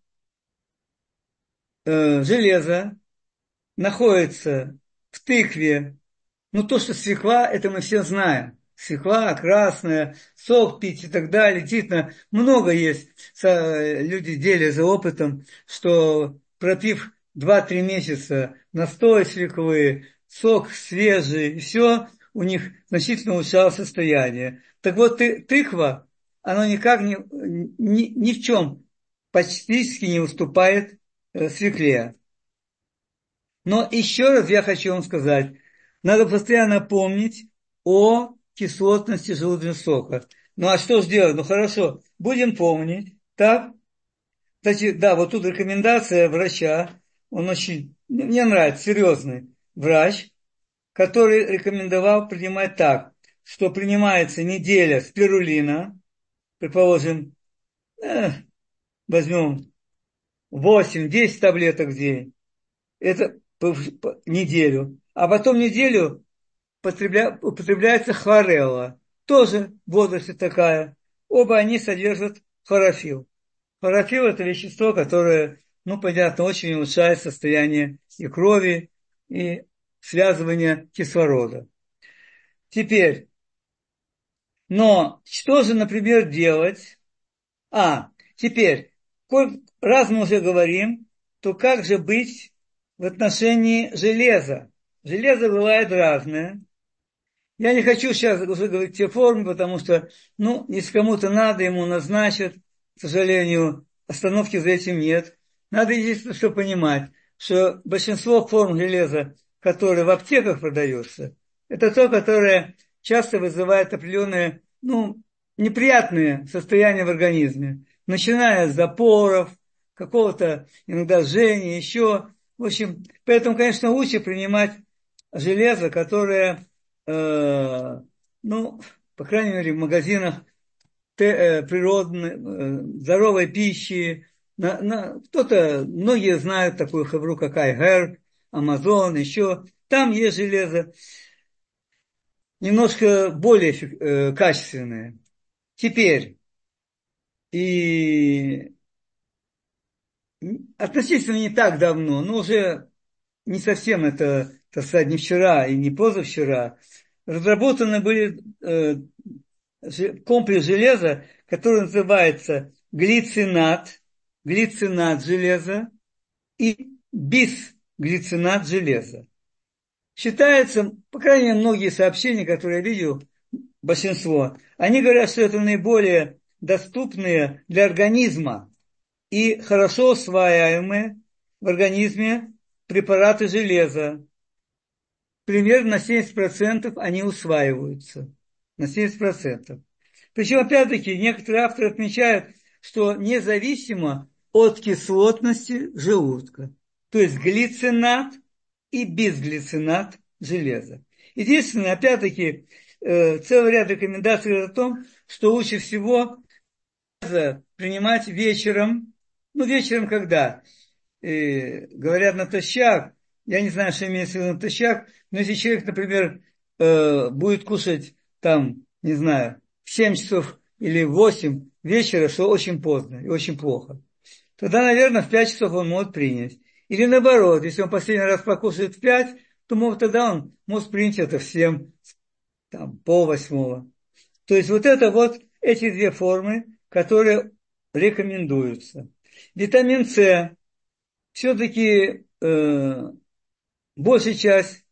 э, железа находится в тыкве. Ну, то, что свекла, это мы все знаем. Свекла красная, сок пить и так далее. Действительно, много есть. Люди делятся опытом, что пропив два-три месяца настой свеклы, сок свежий, и все, у них значительно улучшалось состояние. Так вот, ты, тыква, она никак не, ни, ни в чем практически не уступает э, свекле. Но еще раз я хочу вам сказать, надо постоянно помнить о кислотности желудочного сока. Ну а что сделать? Ну хорошо, будем помнить, так? Кстати, да, вот тут рекомендация врача, он очень, мне нравится, серьезный врач, который рекомендовал принимать так, что принимается неделя спирулина, предположим, э, возьмем восемь-десять таблеток в день, это по, по, неделю, а потом неделю употребля, употребляется хлорелла, тоже водоросль такая, оба они содержат хлорофилл. Хлорофилл – это вещество, которое, ну, понятно, очень улучшает состояние и крови, и связывания кислорода. Теперь, но что же, например, делать? А, теперь, раз мы уже говорим, то как же быть в отношении железа? Железо бывает разное. Я не хочу сейчас уже говорить те формы, потому что, ну, если кому-то надо, ему назначат. К сожалению, остановки за этим нет. Надо единственное, что понимать, что большинство форм железа, которые в аптеках продаются, это то, которое часто вызывает определенные, ну, неприятные состояния в организме. Начиная с запоров, какого-то иногда жжения, еще. В общем, поэтому, конечно, лучше принимать железо, которое Э, ну, по крайней мере, в магазинах те, э, природной, э, здоровой пищи. На, на, кто-то, многие знают такую хавру, как iHerb, Amazon, еще. Там есть железо, немножко более э, качественное. Теперь, и относительно не так давно, но уже не совсем это, так сказать, не вчера и не позавчера, разработаны были э, комплекс железа, который называется глицинат, глицинат железа и бисглицинат железа. Считается, по крайней мере, многие сообщения, которые я видел, большинство, они говорят, что это наиболее доступные для организма и хорошо усваиваемые в организме препараты железа. Примерно на семьдесят процентов они усваиваются. На семьдесят процентов. Причем, опять-таки, некоторые авторы отмечают, что независимо от кислотности желудка. То есть глицинат и бисглицинат железа. Единственное, опять-таки, э, целый ряд рекомендаций о том, что лучше всего принимать вечером. Ну, вечером когда? Э, говорят натощак. Я не знаю, что имеется в виду натощак. Но если человек, например, э, будет кушать там, не знаю, в семь часов или в восемь вечера, что очень поздно и очень плохо, тогда, наверное, в пять часов он может принять. Или наоборот, если он последний раз покушает в пять, то может, тогда он может принять это в семь, там, пол восьмого. То есть вот это вот эти две формы, которые рекомендуются. Витамин С. Все-таки э, большая часть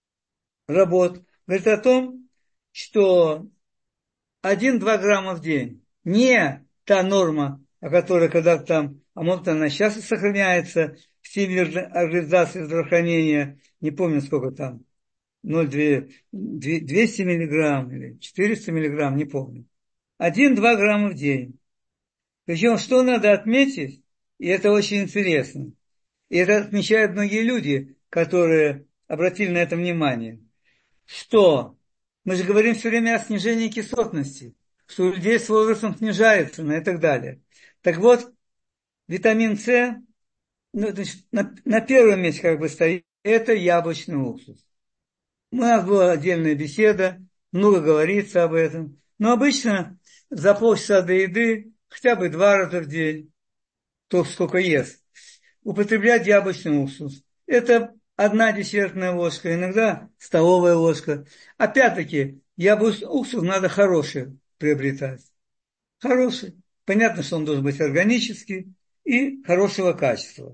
работ говорит о том, что один-два грамма в день. Не та норма, о которой когда-то там, а может она сейчас и сохраняется в Всемирной организации здравоохранения, не помню сколько там, ноль целых двести миллиграмм или четыреста миллиграмм, не помню. Один-два грамма в день. Причем, что надо отметить, и это очень интересно, и это отмечают многие люди, которые обратили на это внимание, что мы же говорим все время о снижении кислотности, что у людей с возрастом снижается, ну и так далее. Так вот, витамин С, ну, значит, на, на первом месте как бы стоит, это яблочный уксус. У нас была отдельная беседа, много говорится об этом. Но обычно за полчаса до еды, хотя бы два раза в день, то сколько ест, употреблять яблочный уксус. Это одна десертная ложка, иногда столовая ложка. Опять-таки, яблочный уксус надо хороший приобретать. Хороший. Понятно, что он должен быть органический и хорошего качества.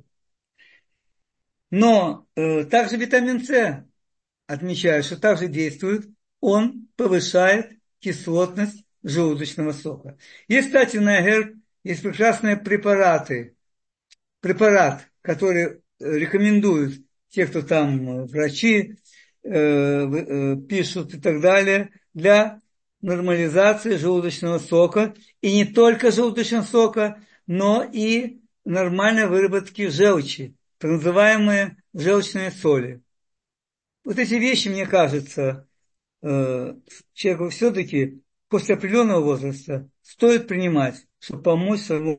Но э, также витамин С отмечают, что также действует, он повышает кислотность желудочного сока. Есть, кстати, на iHerb есть прекрасные препараты, препарат, который рекомендуют те, кто там врачи э, э, пишут и так далее, для нормализации желудочного сока. И не только желудочного сока, но и нормальной выработки желчи, так называемые желчные соли. Вот эти вещи, мне кажется, э, человеку все-таки после определенного возраста стоит принимать, чтобы помочь своему.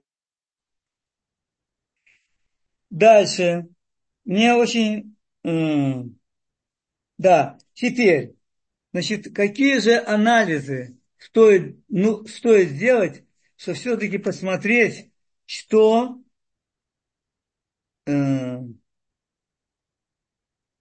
Дальше. Мне очень... э, да, теперь, значит, какие же анализы стоит, ну, стоит сделать, чтобы все-таки посмотреть, что... э,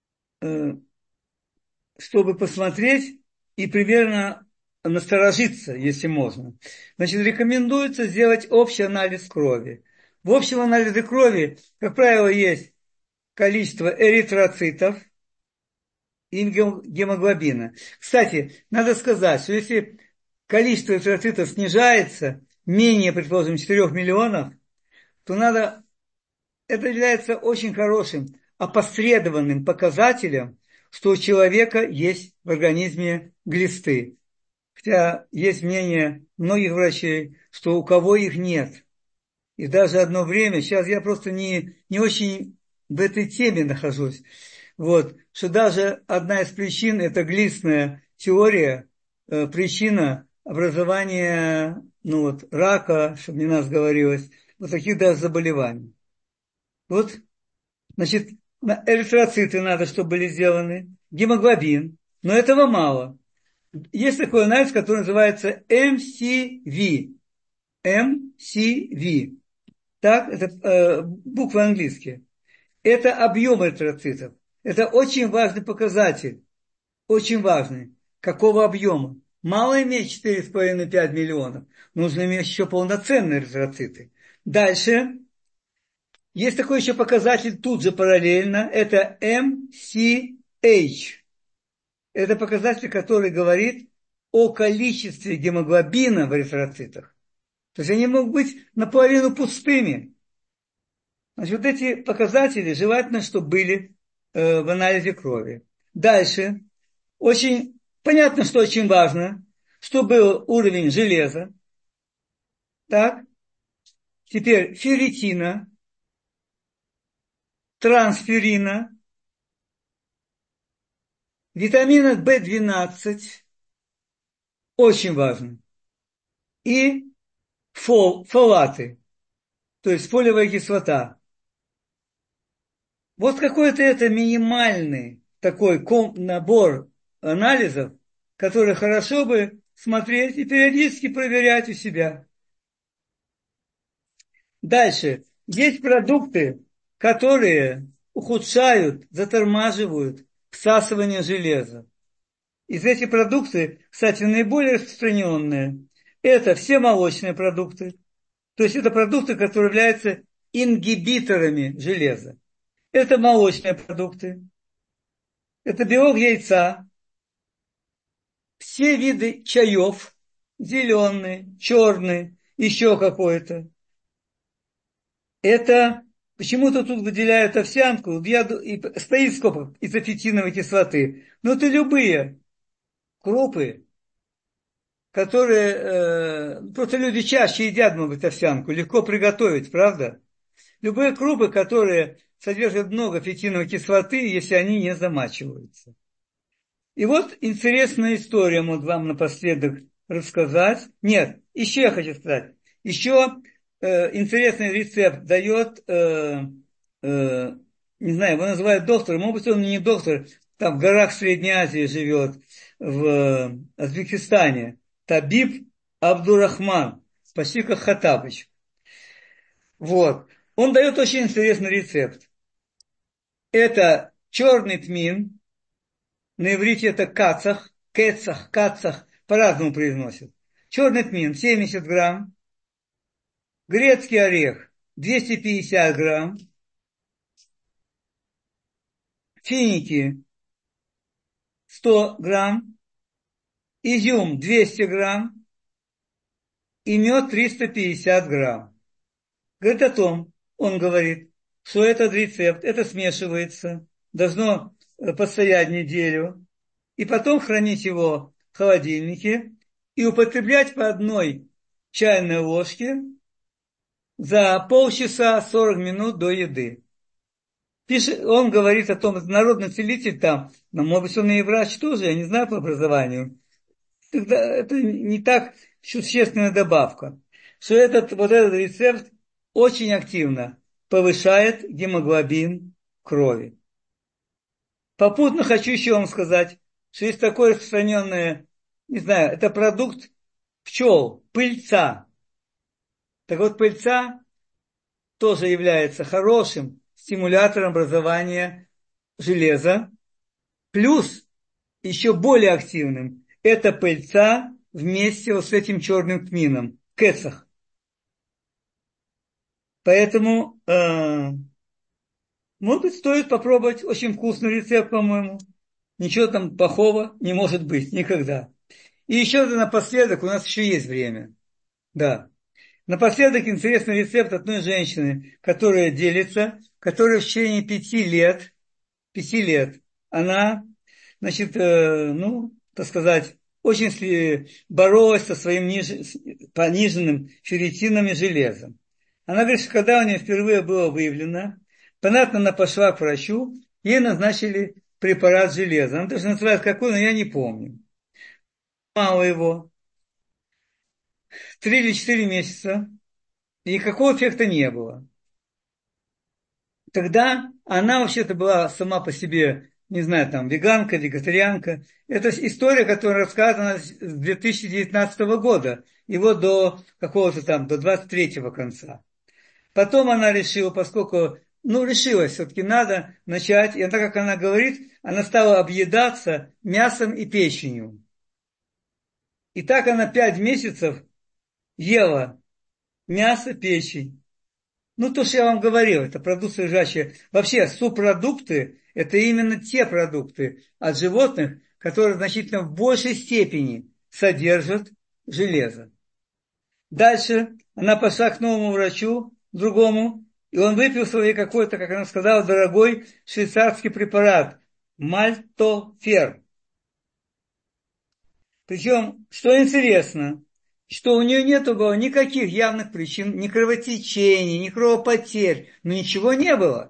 чтобы посмотреть и примерно насторожиться, если можно. Значит, рекомендуется сделать общий анализ крови. В общем анализе крови, как правило, есть количество эритроцитов и гемоглобина. Кстати, надо сказать, что если количество эритроцитов снижается менее, предположим, четырёх миллионов, то надо, это является очень хорошим опосредованным показателем, что у человека есть в организме глисты. Хотя есть мнение многих врачей, что у кого их нет. И даже одно время, сейчас я просто не, не очень в этой теме нахожусь, вот, что даже одна из причин, это глистная теория, э, причина образования ну вот, рака, чтобы не нас говорилось, вот таких даже заболеваний. Вот, значит, эритроциты надо, чтобы были сделаны, гемоглобин, но этого мало. Есть такой анализ, который называется эм си ви. эм си ви. Так, это э, буквы английские. Это объем эритроцитов. Это очень важный показатель. Очень важный. Какого объема? Мало иметь четыре с половиной - пять миллионов. Нужно иметь еще полноценные эритроциты. Дальше. Есть такой еще показатель тут же параллельно. Это эм си эйч. Это показатель, который говорит о количестве гемоглобина в эритроцитах. То есть они могут быть наполовину пустыми. Значит, вот эти показатели желательно, чтобы были э, в анализе крови. Дальше. Очень понятно, что очень важно, чтобы был уровень железа. Так. Теперь ферритина, трансферина, витамина бэ двенадцать. Очень важно. И фол, фолаты, то есть фолиевая кислота. Вот какой-то это минимальный такой набор анализов, которые хорошо бы смотреть и периодически проверять у себя. Дальше. Есть продукты, которые ухудшают, затормаживают всасывание железа. Из этих продуктов, кстати, наиболее распространенные, это все молочные продукты. То есть это продукты, которые являются ингибиторами железа. Это молочные продукты. Это белок яйца. Все виды чаев. Зеленый, черный, еще какой-то. Это почему-то тут выделяют овсянку. Я, и стоит в скобках изофитиновой кислоты. Но это любые крупы, которые э, просто люди чаще едят, может быть, овсянку. Легко приготовить, правда? Любые крупы, которые содержат много фитиновой кислоты, если они не замачиваются. И вот интересная история, вот вам напоследок рассказать. Нет, еще я хочу сказать. Еще э, интересный рецепт дает, э, э, не знаю, его называют доктором, может быть, он не доктор, там в горах Средней Азии живет, в Узбекистане. Табиб Абдурахман, почти как Хаттабыч. Вот. Он дает очень интересный рецепт. Это черный тмин, на иврите это кацах, кецах, кацах, по-разному произносят. Черный тмин семьдесят грамм, грецкий орех двести пятьдесят грамм, финики сто грамм, изюм двести грамм и мед триста пятьдесят грамм. Говорит о том, он говорит, что этот рецепт, это смешивается, должно постоять неделю, и потом хранить его в холодильнике и употреблять по одной чайной ложке за полчаса сорок минут до еды. Пишет, он говорит о том, народный целитель там, но может быть он и врач тоже, я не знаю по образованию. Тогда это не так существенная добавка, что этот, вот этот рецепт очень активно повышает гемоглобин крови. Попутно хочу еще вам сказать, что есть такое распространенное, не знаю, это продукт пчел, пыльца. Так вот, пыльца тоже является хорошим стимулятором образования железа. Плюс еще более активным это пыльца вместе вот с этим черным тмином, кецах. Поэтому, э, может быть, стоит попробовать. Очень вкусный рецепт, по-моему. Ничего там плохого не может быть никогда. И еще напоследок, у нас еще есть время. Да. Напоследок интересный рецепт одной женщины, которая делится, которая в течение пяти лет, пяти лет, она, значит, э, ну, так сказать, очень боролась со своим ниж... пониженным ферритином и железом. Она говорит, что когда у нее впервые было выявлено, понятно, она пошла к врачу, ей назначили препарат железа. Она даже называет какой, но я не помню. Мало его. Три или четыре месяца. И никакого эффекта не было. Тогда она вообще-то была сама по себе, не знаю, там, веганка, вегетарианка. Это история, которая рассказана с две тысячи девятнадцатого года. И вот до какого-то там, до двадцать третьего конца. Потом она решила, поскольку, ну, решилась, все-таки надо начать. И так как она говорит, она стала объедаться мясом и печенью. И так она пять месяцев ела мясо, печень. Ну, то, что я вам говорил, это продукты, лежащие. Вообще, субпродукты – это именно те продукты от животных, которые значительно в большей степени содержат железо. Дальше она пошла к новому врачу, другому, и он выписал ей какой-то, как она сказала, дорогой швейцарский препарат – мальтофер. Причем, что интересно, что у нее нет было никаких явных причин, ни кровотечений, ни кровопотерь, но ничего не было.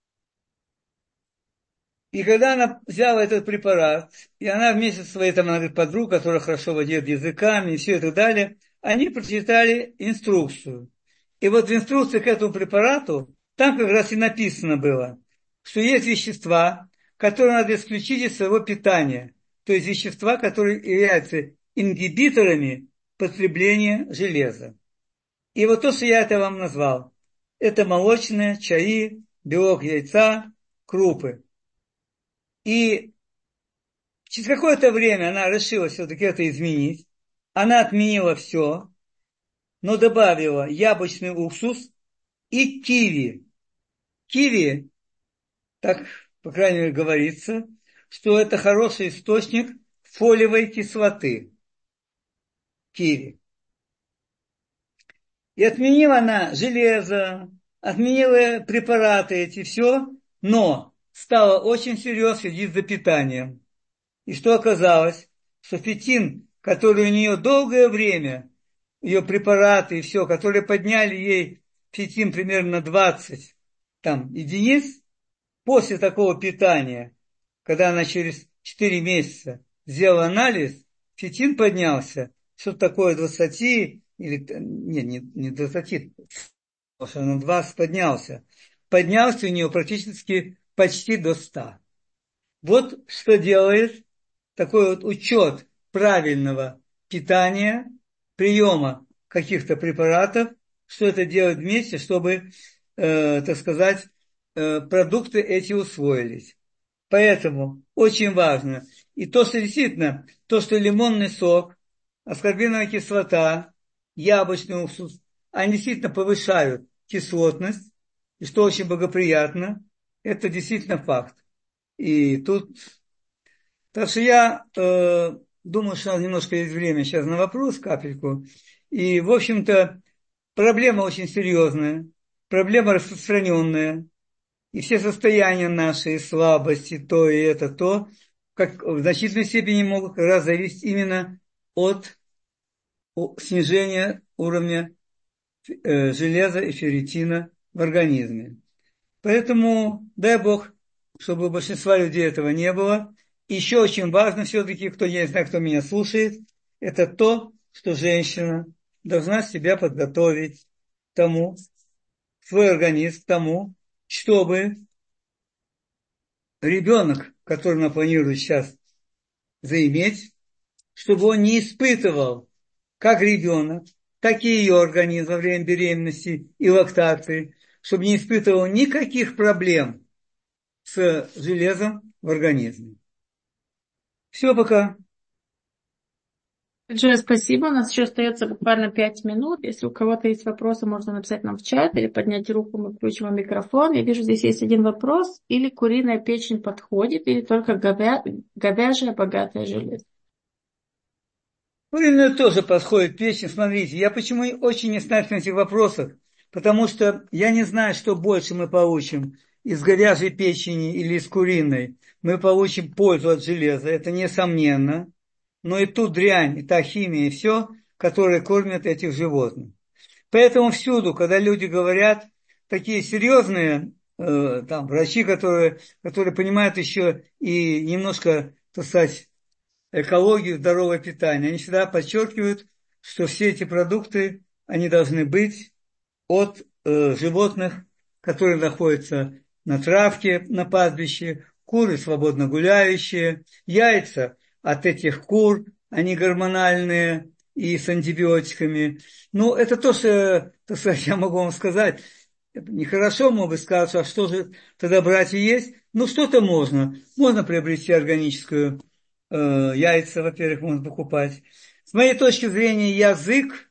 И когда она взяла этот препарат, и она вместе со своей там, она говорит, подругой, которая хорошо владеет языками и все и так далее, они прочитали инструкцию. И вот в инструкции к этому препарату, там как раз и написано было, что есть вещества, которые надо исключить из своего питания. То есть вещества, которые являются ингибиторами потребления железа. И вот то, что я это вам назвал, это молочные, чаи, белок яйца, крупы. И через какое-то время она решила все-таки это изменить. Она отменила все, но добавила яблочный уксус и киви. Киви, так, по крайней мере, говорится, что это хороший источник фолиевой кислоты. Киви. И отменила она железо, отменила препараты эти, все, но стала очень серьезно следить за питанием. И что оказалось? Что фитин, который у нее долгое время, ее препараты и все, которые подняли ей фитин примерно на двадцать там, единиц, после такого питания, когда она через четыре месяца сделала анализ, фитин поднялся, что-то такое двадцати, или, не, не, не двадцати, потому что на двадцать поднялся. Поднялся у нее практически почти до ста. Вот что делает такой вот учет правильного питания, приема каких-то препаратов, что это делать вместе, чтобы, э, так сказать, э, продукты эти усвоились. Поэтому очень важно. И то, что действительно, то, что лимонный сок, аскорбиновая кислота, яблочный уксус, они действительно повышают кислотность, и что очень благоприятно, это действительно факт. И тут, так что я э, думаю, что у нас немножко есть время сейчас на вопрос, капельку. И, в общем-то, проблема очень серьезная, проблема распространенная. И все состояния наши, слабости, то и это, то, как в значительной степени могут как раз зависеть именно от снижения уровня э, железа и ферритина в организме. Поэтому, дай Бог, чтобы у большинства людей этого не было. И еще очень важно все-таки, кто, я не знаю, кто меня слушает, это то, что женщина должна себя подготовить к тому, свой организм к тому, чтобы ребенок, который она планирует сейчас заиметь, чтобы он не испытывал, как ребенок, так и ее организм во время беременности и лактации, чтобы не испытывал никаких проблем с железом в организме. Все, пока. Большое спасибо. У нас еще остается буквально пять минут. Если у кого-то есть вопросы, можно написать нам в чат или поднять руку, мы включим вам микрофон. Я вижу, здесь есть один вопрос. Или куриная печень подходит, или только говя... говяжья богатая железо. Куриная тоже подходит печень. Смотрите, я почему очень не ставлю на этих вопросах, потому что я не знаю, что больше мы получим из говяжьей печени или из куриной. Мы получим пользу от железа, это несомненно. Но и тут дрянь, и та химия, и все, которые кормят этих животных. Поэтому всюду, когда люди говорят, такие серьезные э, там, врачи, которые, которые понимают еще и немножко, так сказать, экологию, здоровое питание, они всегда подчеркивают, что все эти продукты, они должны быть от э, животных, которые находятся на травке, на пастбище, куры свободно гуляющие, яйца от этих кур, они гормональные и с антибиотиками. Ну, это то, что, так сказать, я могу вам сказать. Это нехорошо, может быть, сказать, а что же тогда брать и есть? Ну, что-то можно. Можно приобрести органическую э, яйца, во-первых, можно покупать. С моей точки зрения, язык,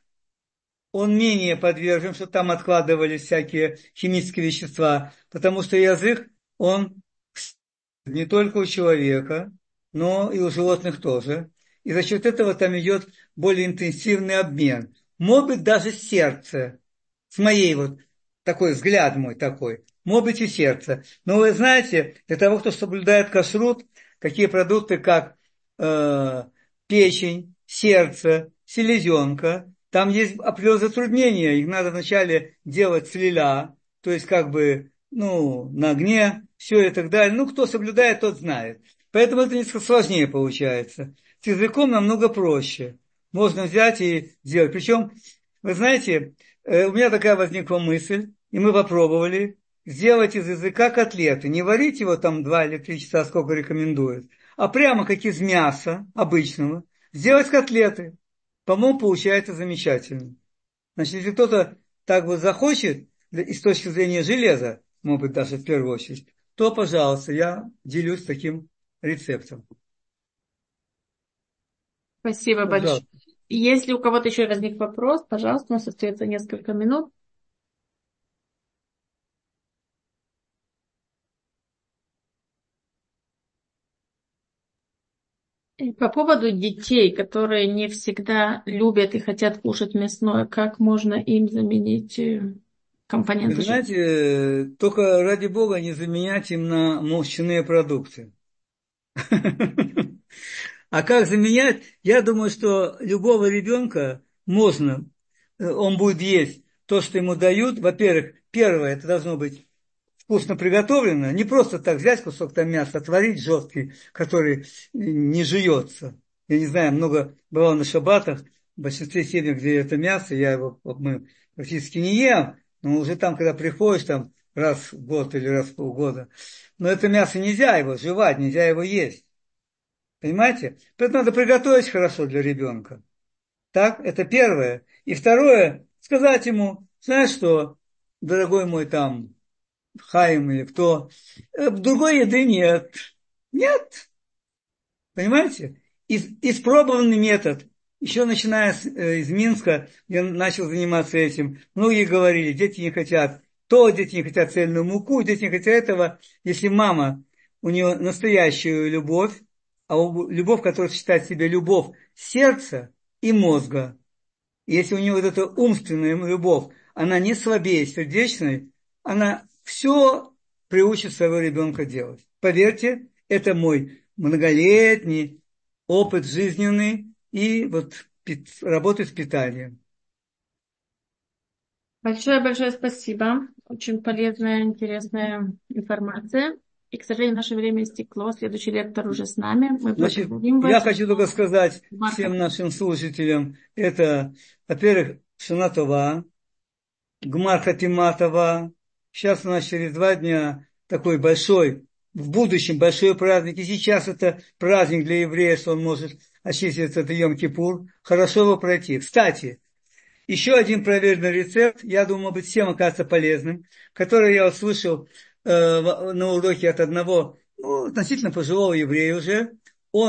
он менее подвержен, что там откладывались всякие химические вещества, потому что язык, он не только у человека, но и у животных тоже. И за счет этого там идет более интенсивный обмен. Может быть, даже сердце, с моей вот, такой взгляд мой такой, может быть и сердце. Но вы знаете, для того, кто соблюдает кашрут, такие продукты, как э, печень, сердце, селезенка, там есть определенные затруднения. Их надо вначале делать с лиля, то есть как бы, ну, на огне, все и так далее. Ну, кто соблюдает, тот знает. Поэтому это несколько сложнее получается. С языком намного проще. Можно взять и сделать. Причем, вы знаете, э, у меня такая возникла мысль, и мы попробовали сделать из языка котлеты. Не варить его там два или три часа, сколько рекомендуют, а прямо как из мяса обычного сделать котлеты. По-моему, получается замечательно. Значит, если кто-то так вот захочет, и с точки зрения железа, может быть, даже в первую очередь, то, пожалуйста, я делюсь таким рецептом. Спасибо большое. Пожалуйста. Если у кого-то еще возник вопрос, пожалуйста, у нас остается несколько минут. И по поводу детей, которые не всегда любят и хотят кушать мясное, как можно им заменить э, Вы компоненты железа? знаете, э, только ради бога не заменять им на молочные продукты. А как заменять? Я думаю, что любого ребенка можно, э, он будет есть то, что ему дают. Во-первых, первое, это должно быть вкусно приготовлено, не просто так взять кусок там мяса, отварить жесткий, который не жуется. Я не знаю, много бывало на шаббатах, в большинстве семей, где это мясо, я его мы практически не ем, но уже там, когда приходишь, там раз в год или раз в полгода, но это мясо нельзя его жевать, нельзя его есть. Понимаете? Поэтому надо приготовить хорошо для ребенка. Так, это первое. И второе, сказать ему, знаешь что, дорогой мой там, Хаим или кто, э, другой еды нет. Нет. Понимаете? Из, испробованный метод. Еще начиная с, э, из Минска, я начал заниматься этим. Многие говорили, дети не хотят то, дети не хотят цельную муку, дети не хотят этого. Если мама, у нее настоящую любовь, а у- любовь, которая считает себе любовь сердца и мозга, если у нее вот эта умственная любовь, она не слабее сердечной, она все приучит своего ребенка делать. Поверьте, это мой многолетний опыт жизненный и вот пит- работы с питанием. Большое-большое спасибо. Очень полезная, интересная информация. И, к сожалению, наше время истекло. Следующий лектор уже с нами. Мы Значит, благодарим я вас. хочу только сказать Марка. всем нашим слушателям, это, во-первых, Шанатова, Гмар Хатиматова. Сейчас у нас через два дня такой большой, в будущем большой праздник. И сейчас это праздник для еврея, что он может очиститься, это Йом-Кипур. Хорошо его пройти. Кстати, еще один проверенный рецепт, я думаю, быть всем окажется полезным, который я услышал э, на уроке от одного, ну, относительно пожилого еврея уже. Он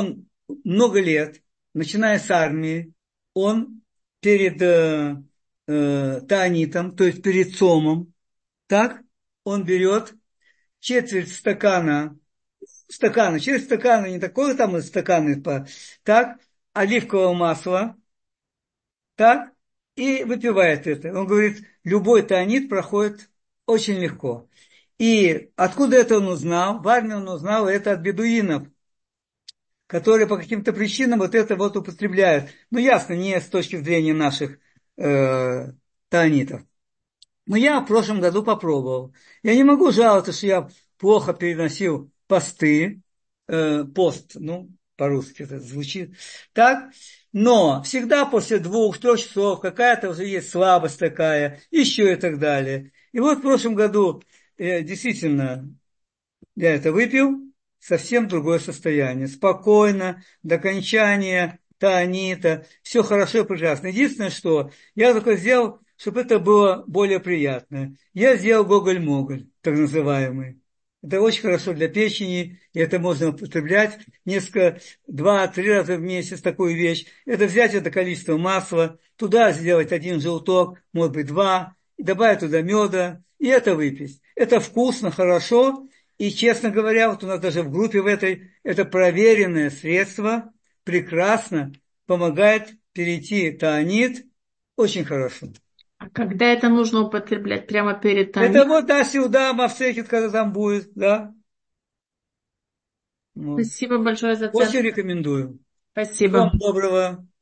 много лет, начиная с армии, он перед э, э, таанитом, то есть перед цомом, так, он берет четверть стакана, стакана, четверть стакана, не такого там стакана, так, оливкового масла, так, и выпивает это. Он говорит, любой таанит проходит очень легко. И откуда это он узнал? В армии он узнал это от бедуинов, которые по каким-то причинам вот это вот употребляют. Ну, ясно, не с точки зрения наших э, таанитов. Но я в прошлом году попробовал. Я не могу жаловаться, что я плохо переносил посты, э, пост, ну, по-русски это звучит так. Но всегда после двух-трех часов какая-то уже есть слабость такая, еще и так далее. И вот в прошлом году э, действительно я это выпил, совсем другое состояние. Спокойно, до окончания таанита, все хорошо и прекрасно. Единственное, что я только сделал, чтобы это было более приятно. Я сделал гоголь-моголь, так называемый. Это очень хорошо для печени, и это можно употреблять несколько, два-три раза в месяц такую вещь. Это взять это количество масла, туда сделать один желток, может быть два, и добавить туда меда, и это выпить. Это вкусно, хорошо, и, честно говоря, вот у нас даже в группе в этой, это проверенное средство, прекрасно помогает перейти таанит, очень хорошо. А когда это нужно употреблять? Прямо перед Это тайм? вот, да, сюда, мавсекет, когда там будет, да. Вот. Спасибо большое за Очень центр. рекомендую. Всего вам Спасибо. доброго.